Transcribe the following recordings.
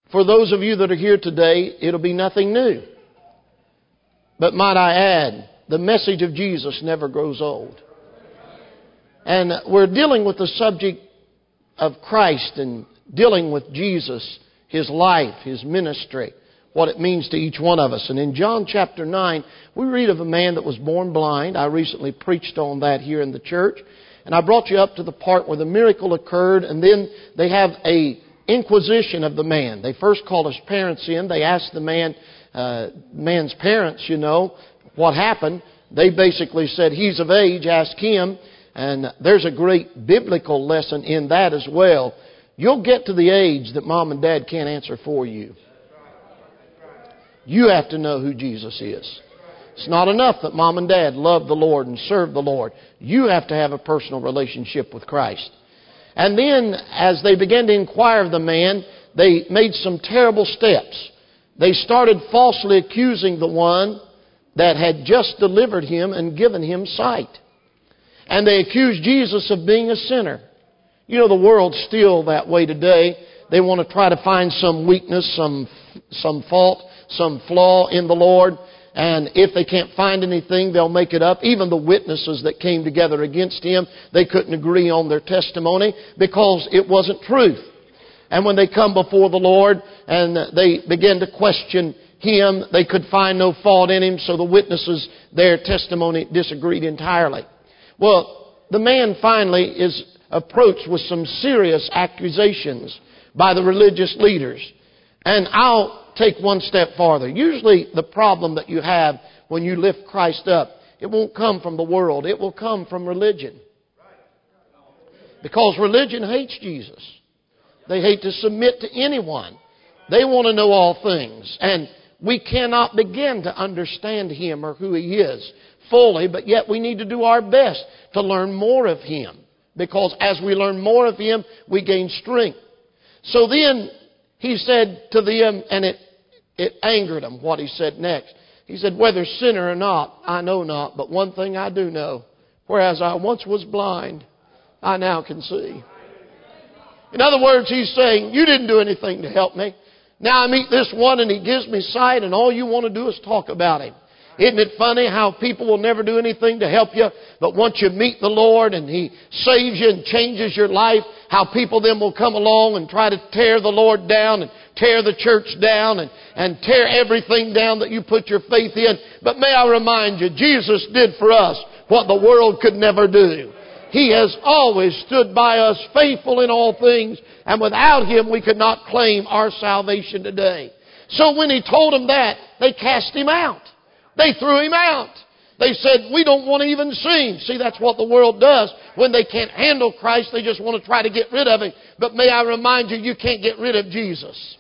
For those of you that are here today, it'll be nothing new. But might I add, the message of Jesus never grows old. And we're dealing with the subject of Christ and dealing with Jesus, His life, His ministry, what it means to each one of us. And in John chapter 9, we read of a man that was born blind. I recently preached on that here in the church. And I brought you up to the part where the miracle occurred, and then they have a inquisition of the man. They first called his parents in. They asked the man's parents, what happened. They basically said, he's of age, ask him. And there's a great biblical lesson in that as well. You'll get to the age that mom and dad can't answer for you. You have to know who Jesus is. It's not enough that mom and dad love the Lord and serve the Lord. You have to have a personal relationship with Christ. And then, as they began to inquire of the man, they made some terrible steps. They started falsely accusing the one that had just delivered him and given him sight. And they accused Jesus of being a sinner. You know, the world's still that way today. They want to try to find some weakness, some fault, some flaw in the Lord. And if they can't find anything, they'll make it up. Even the witnesses that came together against him, they couldn't agree on their testimony because it wasn't truth. And when they come before the Lord and they begin to question him, they could find no fault in him, so the witnesses, their testimony disagreed entirely. Well, the man finally is approached with some serious accusations by the religious leaders. And I'll take one step farther. Usually the problem that you have when you lift Christ up, it won't come from the world. It will come from religion. Because religion hates Jesus. They hate to submit to anyone. They want to know all things. And we cannot begin to understand Him or who He is fully, but yet we need to do our best to learn more of Him. Because as we learn more of Him, we gain strength. So then He said to them, and it angered him what he said next. He said, whether sinner or not, I know not, but one thing I do know. Whereas I once was blind, I now can see. In other words, he's saying, you didn't do anything to help me. Now I meet this one and he gives me sight, and all you want to do is talk about him. Isn't it funny how people will never do anything to help you, but once you meet the Lord and He saves you and changes your life, how people then will come along and try to tear the Lord down and tear the church down and tear everything down that you put your faith in. But may I remind you, Jesus did for us what the world could never do. He has always stood by us, faithful in all things, and without Him we could not claim our salvation today. So when He told them that, they cast Him out. They threw Him out. They said, we don't want to even see Him. See, that's what the world does. When they can't handle Christ, they just want to try to get rid of Him. But may I remind you, you can't get rid of Jesus.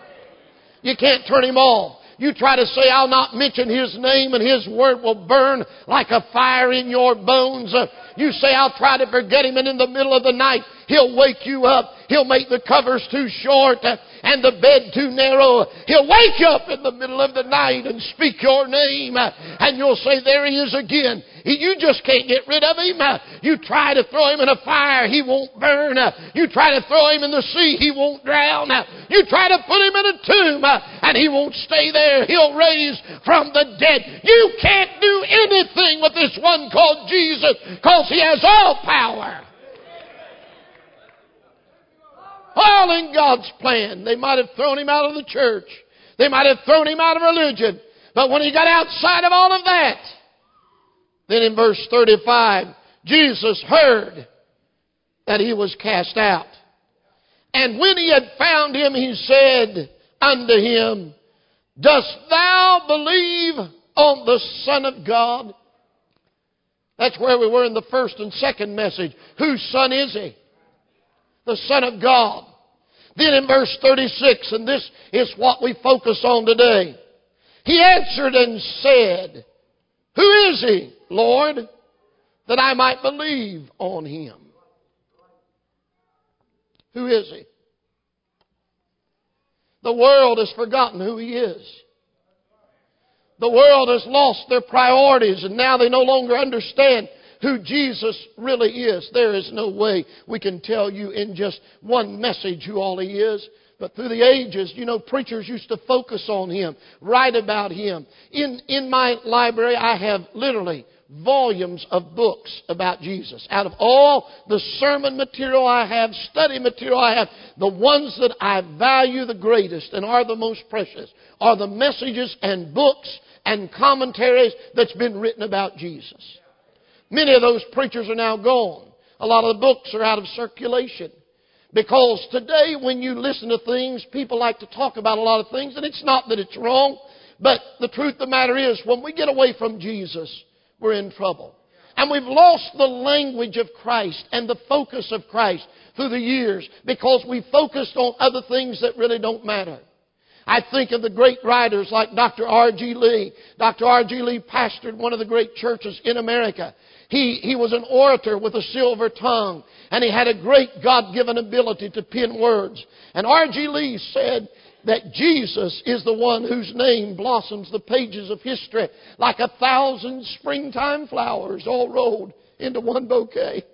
You can't turn Him off. You try to say, I'll not mention His name, and His word will burn like a fire in your bones. You say, I'll try to forget Him, and in the middle of the night, He'll wake you up. He'll make the covers too short and the bed too narrow. He'll wake you up in the middle of the night and speak your name. And you'll say, there He is again. You just can't get rid of Him. You try to throw Him in a fire, He won't burn. You try to throw Him in the sea, He won't drown. You try to put Him in a tomb, and He won't stay there. He'll raise from the dead. You can't do anything with this one called Jesus, because He has all power. All in God's plan. They might have thrown Him out of the church. They might have thrown Him out of religion. But when He got outside of all of that, then in verse 35, Jesus heard that He was cast out. And when He had found him, He said unto him, dost thou believe on the Son of God? That's where we were in the first and second message. Whose Son is He? The Son of God. Then in verse 36, and this is what we focus on today. He answered and said, who is He, Lord, that I might believe on Him? Who is He? The world has forgotten who He is. The world has lost their priorities, and now they no longer understand who Jesus really is. There is no way we can tell you in just one message who all He is. But through the ages, preachers used to focus on Him, write about Him. In my library, I have literally volumes of books about Jesus. Out of all the sermon material I have, study material I have, the ones that I value the greatest and are the most precious are the messages and books and commentaries that's been written about Jesus. Many of those preachers are now gone. A lot of the books are out of circulation. Because today when you listen to things, people like to talk about a lot of things, and it's not that it's wrong, but the truth of the matter is, when we get away from Jesus, we're in trouble. And we've lost the language of Christ and the focus of Christ through the years because we focused on other things that really don't matter. I think of the great writers like Dr. R.G. Lee. Dr. R.G. Lee pastored one of the great churches in America. He was an orator with a silver tongue, and he had a great God-given ability to pen words. And R.G. Lee said that Jesus is the one whose name blossoms the pages of history like 1,000 springtime flowers all rolled into one bouquet.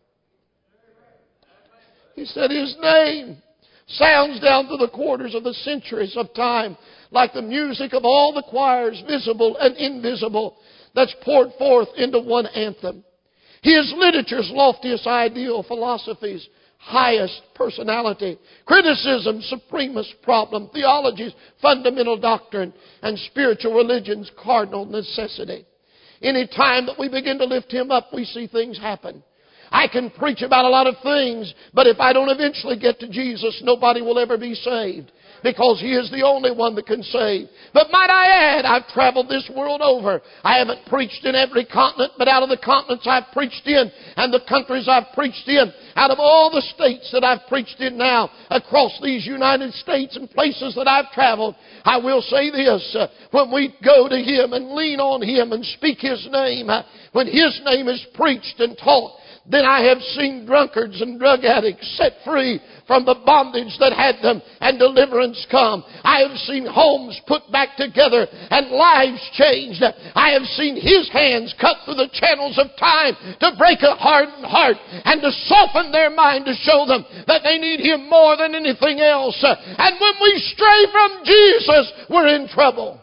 He said His name sounds down through the quarters of the centuries of time like the music of all the choirs, visible and invisible, that's poured forth into one anthem. He is literature's loftiest ideal, philosophy's highest personality, criticism's supremest problem, theology's fundamental doctrine, and spiritual religion's cardinal necessity. Any time that we begin to lift Him up, we see things happen. I can preach about a lot of things, but if I don't eventually get to Jesus, nobody will ever be saved. Because He is the only one that can save. But might I add, I've traveled this world over. I haven't preached in every continent, but out of the continents I've preached in and the countries I've preached in, out of all the states that I've preached in now, across these United States and places that I've traveled, I will say this, when we go to Him and lean on Him and speak His name, when His name is preached and taught, then I have seen drunkards and drug addicts set free from the bondage that had them and deliverance come. I have seen homes put back together and lives changed. I have seen His hands cut through the channels of time to break a hardened heart and to soften their mind to show them that they need Him more than anything else. And when we stray from Jesus, we're in trouble.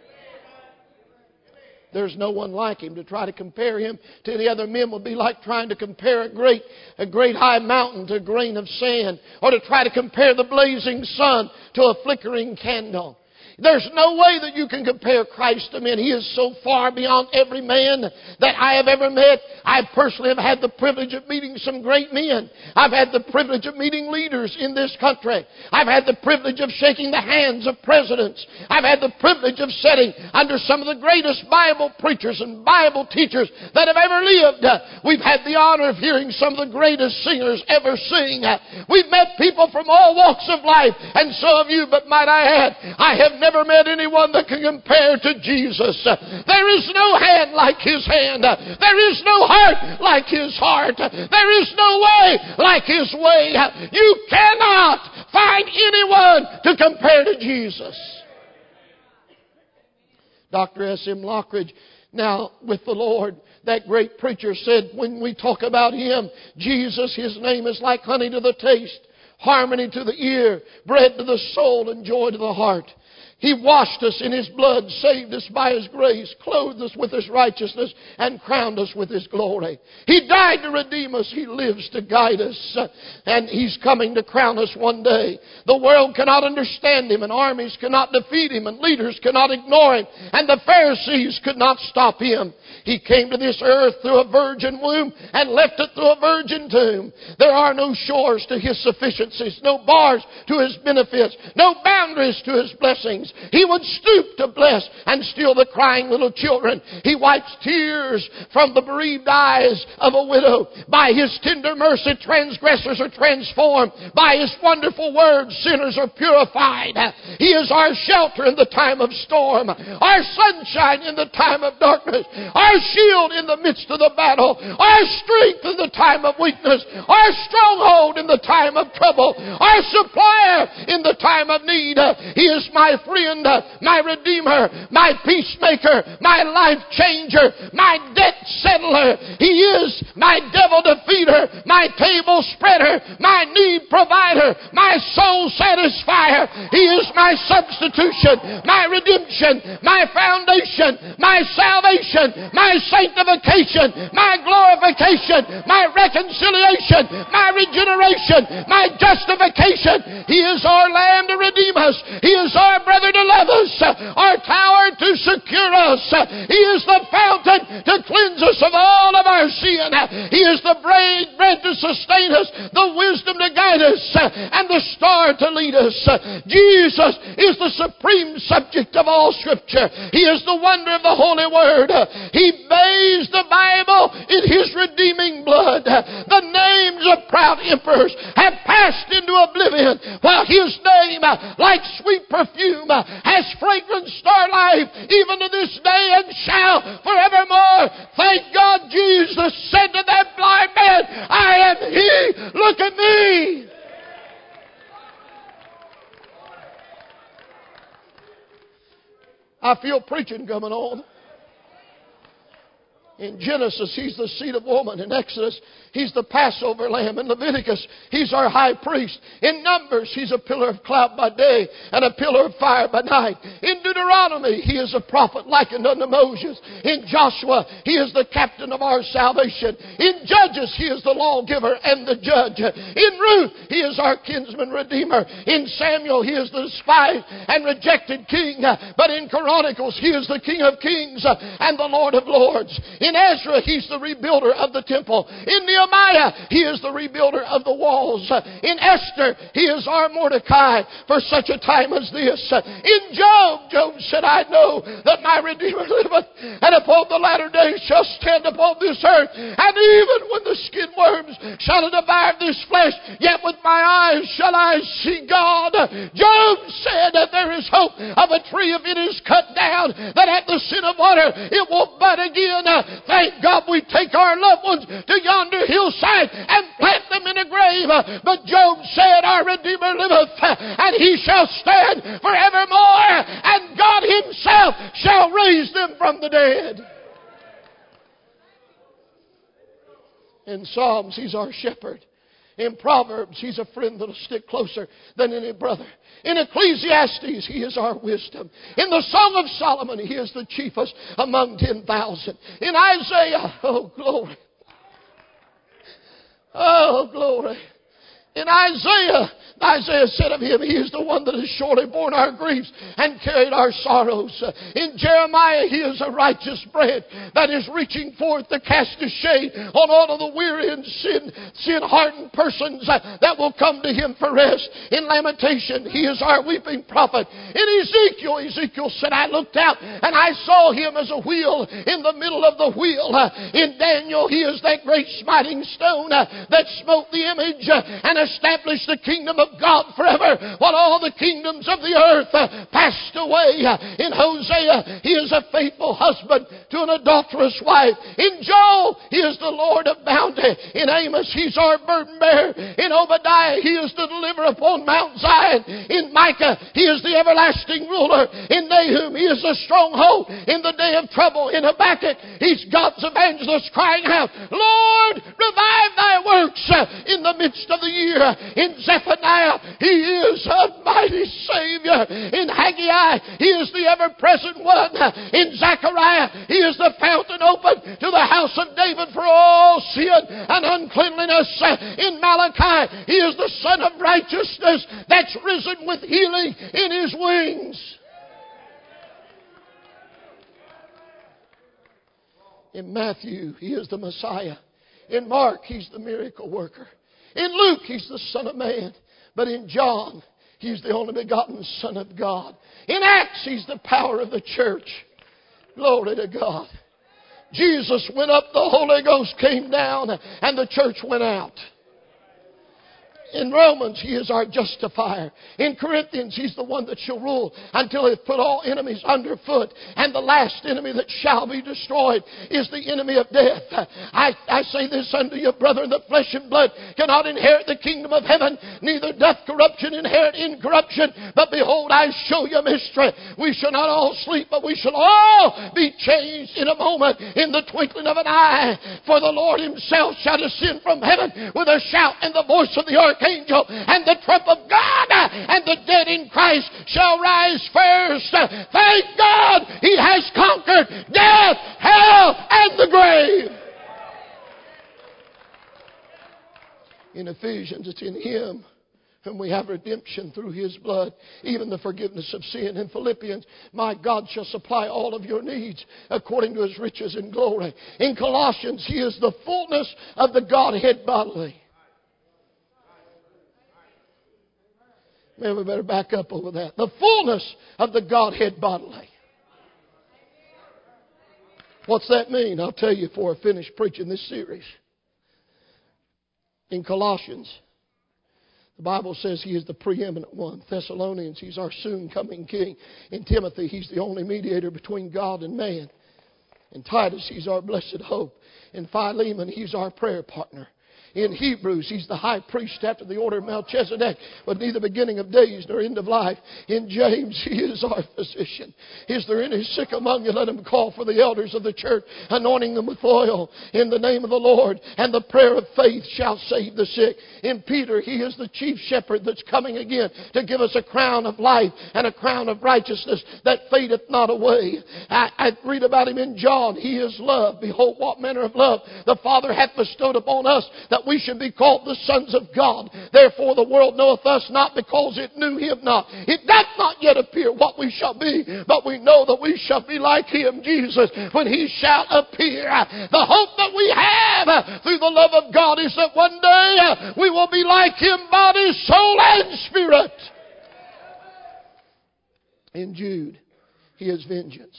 There's no one like Him. To try to compare Him to any other men would be like trying to compare a great high mountain to a grain of sand, or to try to compare the blazing sun to a flickering candle. There's no way that you can compare Christ to men. He is so far beyond every man that I have ever met. I personally have had the privilege of meeting some great men. I've had the privilege of meeting leaders in this country. I've had the privilege of shaking the hands of presidents. I've had the privilege of sitting under some of the greatest Bible preachers and Bible teachers that have ever lived. We've had the honor of hearing some of the greatest singers ever sing. We've met people from all walks of life, and so have you, but might I add, I have never met anyone that can compare to Jesus. There is no hand like His hand. There is no heart like His heart. There is no way like His way. You cannot find anyone to compare to Jesus. Dr. S.M. Lockridge, now with the Lord, that great preacher, said when we talk about Him, Jesus, His name is like honey to the taste, harmony to the ear, bread to the soul, and joy to the heart. He washed us in His blood, saved us by His grace, clothed us with His righteousness, and crowned us with His glory. He died to redeem us. He lives to guide us. And He's coming to crown us one day. The world cannot understand Him, and armies cannot defeat Him, and leaders cannot ignore Him, and the Pharisees could not stop Him. He came to this earth through a virgin womb and left it through a virgin tomb. There are no shores to His sufficiencies, no bars to His benefits, no boundaries to His blessings. He would stoop to bless and still the crying little children. He wipes tears from the bereaved eyes of a widow. By His tender mercy, transgressors are transformed. By His wonderful word, sinners are purified. He is our shelter in the time of storm, our sunshine in the time of darkness, our shield in the midst of the battle, our strength in the time of weakness, our stronghold in the time of trouble, our supplier in the time of need. He is my friend friend, my redeemer, my peacemaker, my life changer, my debt settler. He is my devil defeater, my table spreader, my need provider, my soul satisfier. He is my substitution, my redemption, my foundation, my salvation, my sanctification, my glorification, my reconciliation, my regeneration, my justification. He is our Lamb to redeem us. He is our brother to love us, our tower to secure us. He is the fountain to cleanse us of all of our sin. He is the bread to sustain us, the wisdom to guide us, and the star to lead us. Jesus is the supreme subject of all Scripture. He is the wonder of the Holy Word. He bathes the Bible in His redeeming blood. The names of proud emperors have passed into oblivion, while His name, like sweet perfume, has fragrant starlight even to this day and shall forevermore. Thank God Jesus said to that blind man, I am He, look at me. I feel preaching coming on. In Genesis, He's the seed of woman. In Exodus, He's the Passover lamb. In Leviticus, He's our high priest. In Numbers, He's a pillar of cloud by day and a pillar of fire by night. In Deuteronomy, He is a prophet likened unto Moses. In Joshua, He is the captain of our salvation. In Judges, He is the lawgiver and the judge. In Ruth, He is our kinsman redeemer. In Samuel, He is the despised and rejected king. But in Chronicles, He is the King of kings and the Lord of lords. In Ezra, He's the rebuilder of the temple. In Nehemiah, He is the rebuilder of the walls. In Esther, He is our Mordecai for such a time as this. In Job, Job said, I know that my Redeemer liveth, and upon the latter day shall stand upon this earth. And even when the skin worms shall devour this flesh, yet with my eyes shall I see God. Job said that there is hope of a tree if it is cut down, that at the sin of water it will bud again. Thank God we take our loved ones to yonder hillside and plant them in a grave. But Job said, our Redeemer liveth, and He shall stand forevermore, and God Himself shall raise them from the dead. In Psalms, He's our shepherd. In Proverbs, He's a friend that'll stick closer than any brother. In Ecclesiastes, He is our wisdom. In the Song of Solomon, He is the chiefest among 10,000. In Isaiah, oh glory. Oh glory. In Isaiah said of Him, He is the one that has surely borne our griefs and carried our sorrows. In Jeremiah, He is a righteous branch that is reaching forth to cast a shade on all of the weary and sin-hardened persons that will come to Him for rest. In Lamentation, He is our weeping prophet. In Ezekiel said, I looked out and I saw Him as a wheel in the middle of the wheel. In Daniel, He is that great smiting stone that smote the image and established the kingdom of God forever, while all the kingdoms of the earth passed away. In Hosea, He is a faithful husband to an adulterous wife. In Joel, He is the Lord of bounty. In Amos, He's our burden bearer. In Obadiah, He is the deliverer upon Mount Zion. In Micah, He is the everlasting ruler. In Nahum, He is the stronghold in the day of trouble. In Habakkuk, He's God's evangelist crying out, Lord, revive Thy works in the midst of the year. In Zephaniah, He is a mighty Savior. In Haggai, He is the ever-present one. In Zechariah, He is the fountain open to the house of David for all sin and uncleanliness. In Malachi, He is the Son of righteousness that's risen with healing in His wings. In Matthew, He is the Messiah. In Mark, He's the miracle worker. In Luke, He's the Son of Man. But in John, He's the only begotten Son of God. In Acts, He's the power of the church. Glory to God. Jesus went up, the Holy Ghost came down, and the church went out. In Romans, He is our justifier. In Corinthians, He's the one that shall rule until He hath put all enemies underfoot. And the last enemy that shall be destroyed is the enemy of death. I say this unto you, brethren, that flesh and blood cannot inherit the kingdom of heaven, neither doth corruption inherit incorruption. But behold, I show you a mystery. We shall not all sleep, but we shall all be changed in a moment, in the twinkling of an eye. For the Lord Himself shall descend from heaven with a shout and the voice of the archangel and the trump of God, and the dead in Christ shall rise first. Thank God He has conquered death, hell, and the grave. In Ephesians, it's in Him whom we have redemption through His blood, even the forgiveness of sin. In Philippians, my God shall supply all of your needs according to His riches and glory. In Colossians, He is the fullness of the Godhead bodily. Man, we better back up over that. The fullness of the Godhead bodily. What's that mean? I'll tell you before I finish preaching this series. In Colossians, the Bible says He is the preeminent one. Thessalonians, He's our soon coming King. In Timothy, He's the only mediator between God and man. In Titus, He's our blessed hope. In Philemon, He's our prayer partner. In Hebrews, He's the high priest after the order of Melchizedek, with neither beginning of days nor end of life. In James, He is our physician. Is there any sick among you? Let him call for the elders of the church, anointing them with oil in the name of the Lord. And the prayer of faith shall save the sick. In Peter, He is the chief shepherd that's coming again to give us a crown of life and a crown of righteousness that fadeth not away. I read about Him in John. He is love. Behold, what manner of love the Father hath bestowed upon us, that we should be called the sons of God. Therefore the world knoweth us not, because it knew Him not. It doth not yet appear what we shall be, but we know that we shall be like Him, Jesus, when He shall appear. The hope that we have through the love of God is that one day we will be like Him, body, soul, and spirit. In Jude, He is vengeance.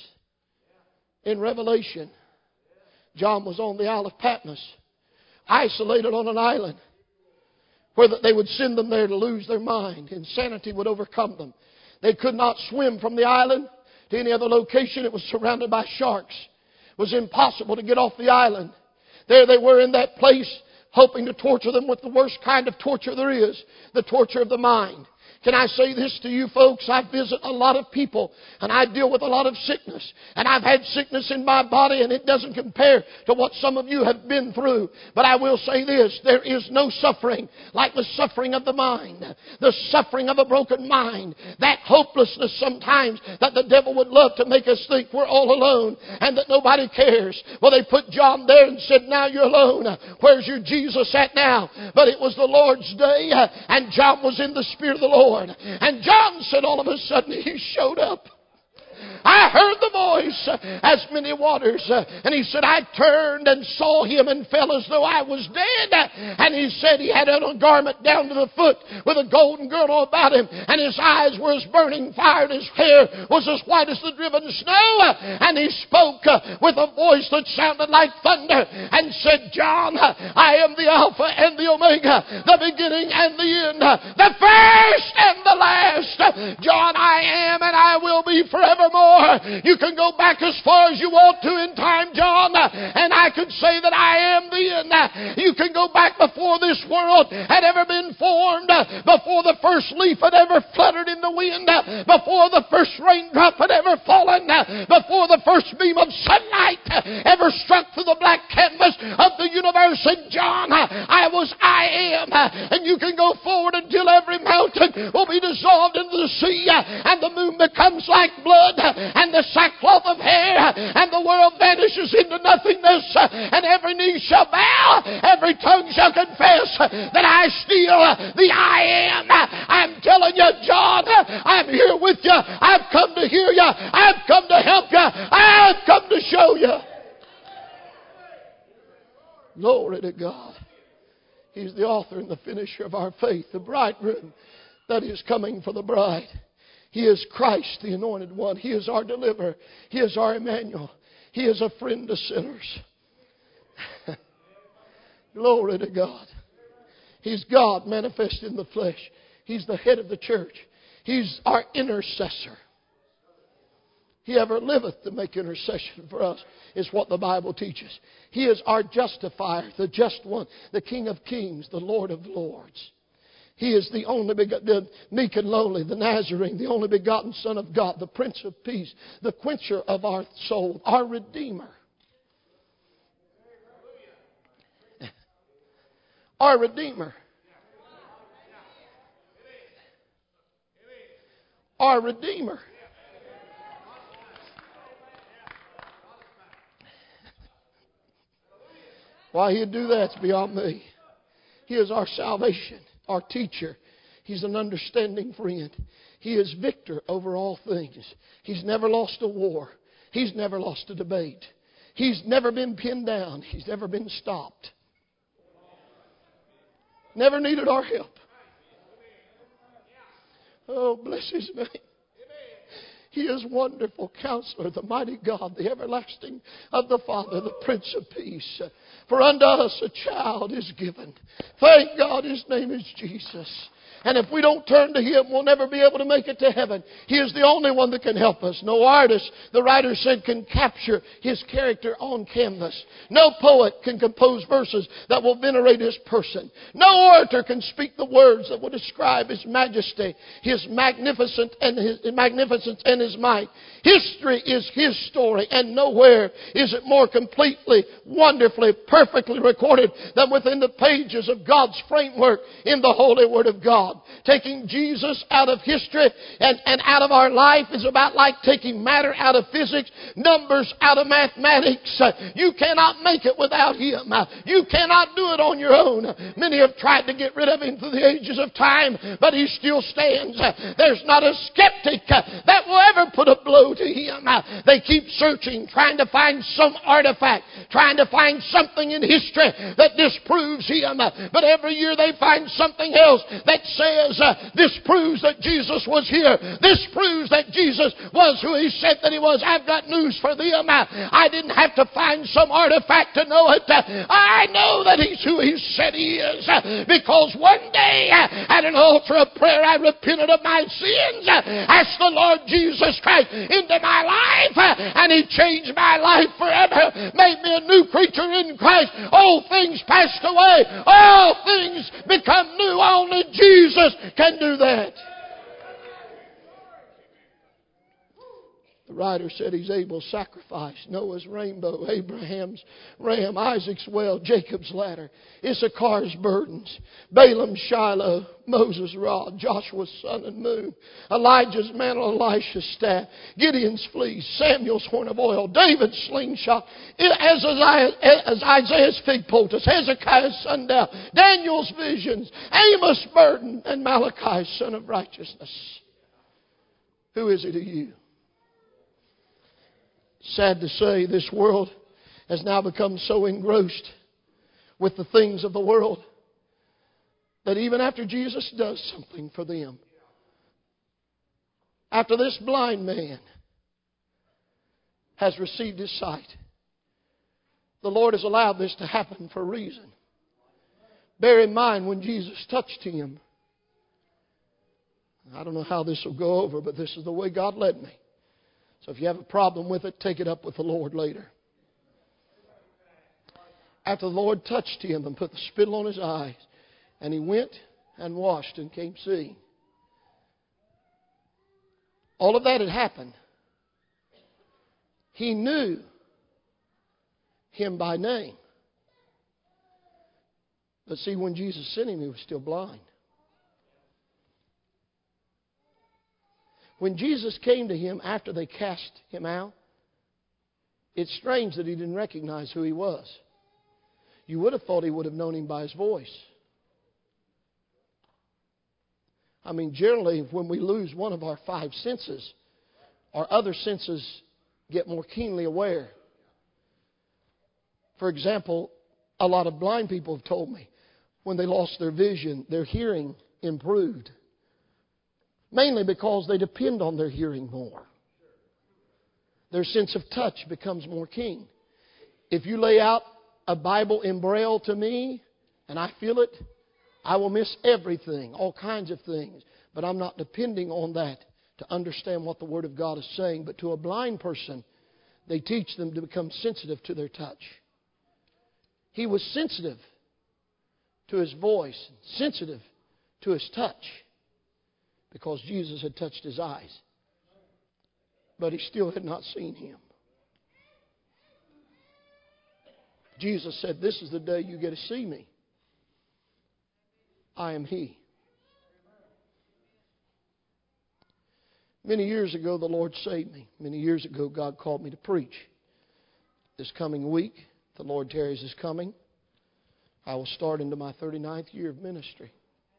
In Revelation, John was on the Isle of Patmos, isolated on an island, where they would send them there to lose their mind. Insanity would overcome them. They could not swim from the island to any other location. It was surrounded by sharks. It was impossible to get off the island. There they were in that place, hoping to torture them with the worst kind of torture there is, the torture of the mind. Can I say this to you folks? I visit a lot of people and I deal with a lot of sickness. And I've had sickness in my body and it doesn't compare to what some of you have been through. But I will say this, there is no suffering like the suffering of the mind. The suffering of a broken mind. That hopelessness sometimes that the devil would love to make us think we're all alone and that nobody cares. Well, they put John there and said, now you're alone. Where's your Jesus at now? But it was the Lord's day and John was in the Spirit of the Lord. And John said all of a sudden He showed up. I heard the voice as many waters. And he said, I turned and saw Him and fell as though I was dead. And he said he had on a garment down to the foot with a golden girdle about him. And his eyes were as burning fire and his hair was as white as the driven snow. And he spoke with a voice that sounded like thunder and said, John, I am the Alpha and the Omega, the beginning and the end, the first and the last. John, I am and I will be forevermore. You can go back as far as you want to in time, John, and I could say that I am the end. You can go back before this world had ever been formed, before the first leaf had ever fluttered in the wind, before the first raindrop had ever fallen, before the first beam of sunlight ever struck through the black canvas of the universe. And John, I am, and you can go forward until every mountain will be dissolved into the sea, and the moon becomes like blood, and the sackcloth of hair, and the world vanishes into nothingness, and every knee shall bow, every tongue shall confess that I still the I am. I'm telling you, John, I'm here with you. I've come to hear you. I've come to help you. I've come to show you. Glory to God. He's the author and the finisher of our faith, the bridegroom that is coming for the bride. He is Christ, the anointed one. He is our deliverer. He is our Emmanuel. He is a friend to sinners. Glory to God. He's God manifest in the flesh. He's the head of the church. He's our intercessor. He ever liveth to make intercession for us, is what the Bible teaches. He is our justifier, the just one, the King of kings, the Lord of lords. He is the only the meek and lowly, the Nazarene, the only begotten Son of God, the Prince of Peace, the quencher of our soul, our Redeemer. Our Redeemer. Our Redeemer. Why He'd do that's beyond me. He is our salvation, our teacher. He's an understanding friend. He is victor over all things. He's never lost a war. He's never lost a debate. He's never been pinned down. He's never been stopped. Never needed our help. Oh, bless His name. He is wonderful Counselor, the mighty God, the everlasting of the Father, the Prince of Peace. For unto us a child is given. Thank God His name is Jesus. And if we don't turn to Him, we'll never be able to make it to heaven. He is the only one that can help us. No artist, the writer said, can capture His character on canvas. No poet can compose verses that will venerate His person. No orator can speak the words that will describe His majesty, His magnificence and His might. History is His story, and nowhere is it more completely, wonderfully, perfectly recorded than within the pages of God's framework in the Holy Word of God. Taking Jesus out of history and out of our life is about like taking matter out of physics, numbers out of mathematics. You cannot make it without Him. You cannot do it on your own. Many have tried to get rid of Him through the ages of time, but He still stands. There's not a skeptic that will ever put a blow to Him. They keep searching, trying to find some artifact, trying to find something in history that disproves Him. But every year they find something else that says this proves that Jesus was here. This proves that Jesus was who He said that He was. I've got news for them. I didn't have to find some artifact to know it. I know that He's who He said He is, because one day at an altar of prayer I repented of my sins, asked the Lord Jesus Christ into my life, and He changed my life forever, made me a new creature in Christ. Old things passed away, all things become new. Only Jesus can do that. The writer said He's Abel's sacrifice, Noah's rainbow, Abraham's ram, Isaac's well, Jacob's ladder, Issachar's burdens, Balaam's Shiloh, Moses' rod, Joshua's sun and moon, Elijah's mantle, Elisha's staff, Gideon's fleece, Samuel's horn of oil, David's slingshot, as Isaiah's fig poultice, Hezekiah's sundial, Daniel's visions, Amos' burden, and Malachi's son of righteousness. Who is He to you? Sad to say, this world has now become so engrossed with the things of the world that even after Jesus does something for them, after this blind man has received his sight, the Lord has allowed this to happen for a reason. Bear in mind, when Jesus touched him, I don't know how this will go over, but this is the way God led me. So if you have a problem with it, take it up with the Lord later. After the Lord touched him and put the spittle on his eyes, and he went and washed and came seeing. All of that had happened. He knew him by name. But see, when Jesus sent him, he was still blind. When Jesus came to him after they cast him out, it's strange that he didn't recognize who he was. You would have thought he would have known him by his voice. I mean, generally, when we lose one of our five senses, our other senses get more keenly aware. For example, a lot of blind people have told me when they lost their vision, their hearing improved. Mainly because they depend on their hearing more. Their sense of touch becomes more keen. If you lay out a Bible in Braille to me and I feel it, I will miss everything, all kinds of things. But I'm not depending on that to understand what the Word of God is saying. But to a blind person, they teach them to become sensitive to their touch. He was sensitive to His voice, sensitive to His touch, because Jesus had touched his eyes. But he still had not seen Him. Jesus said, "This is the day you get to see me. I am He." Many years ago, the Lord saved me. Many years ago, God called me to preach. This coming week, the Lord tarries is coming, I will start into my 39th year of ministry.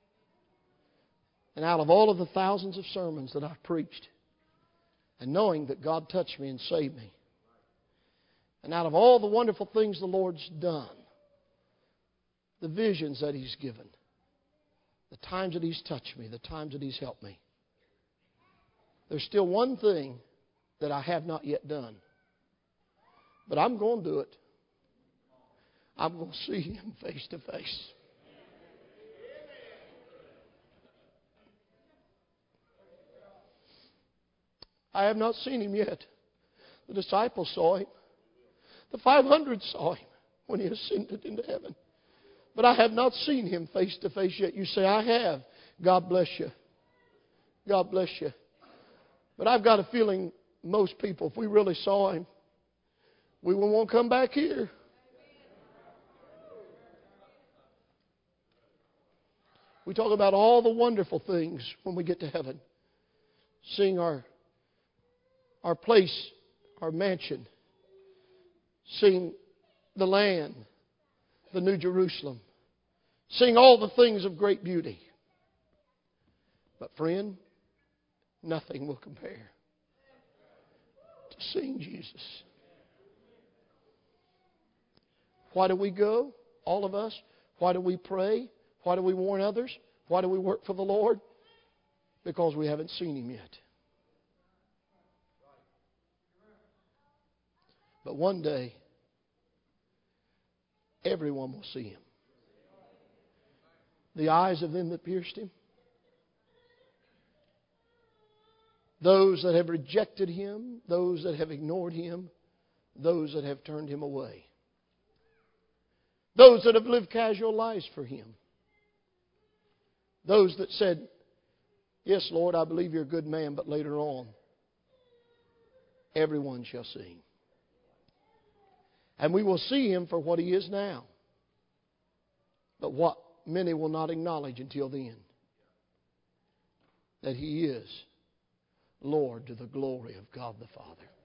And out of all of the thousands of sermons that I've preached, and knowing that God touched me and saved me, and out of all the wonderful things the Lord's done, the visions that He's given, the times that He's touched me, the times that He's helped me, there's still one thing that I have not yet done. But I'm going to do it. I'm going to see Him face to face. I have not seen Him yet. The disciples saw Him. The 500 saw Him when He ascended into heaven. But I have not seen Him face to face yet. You say, "I have." God bless you. God bless you. But I've got a feeling most people, if we really saw Him, we won't come back here. We talk about all the wonderful things when we get to heaven. Seeing our place, our mansion. Seeing the land, the New Jerusalem. Seeing all the things of great beauty. But friend, nothing will compare to seeing Jesus. Why do we go? All of us. Why do we pray? Why do we warn others? Why do we work for the Lord? Because we haven't seen Him yet. But one day, everyone will see Him. The eyes of them that pierced Him. Those that have rejected Him. Those that have ignored Him. Those that have turned Him away. Those that have lived casual lives for Him. Those that said, "Yes, Lord, I believe You're a good man," but later on, everyone shall see Him. And we will see Him for what He is now. But what many will not acknowledge until then. That He is Lord to the glory of God the Father.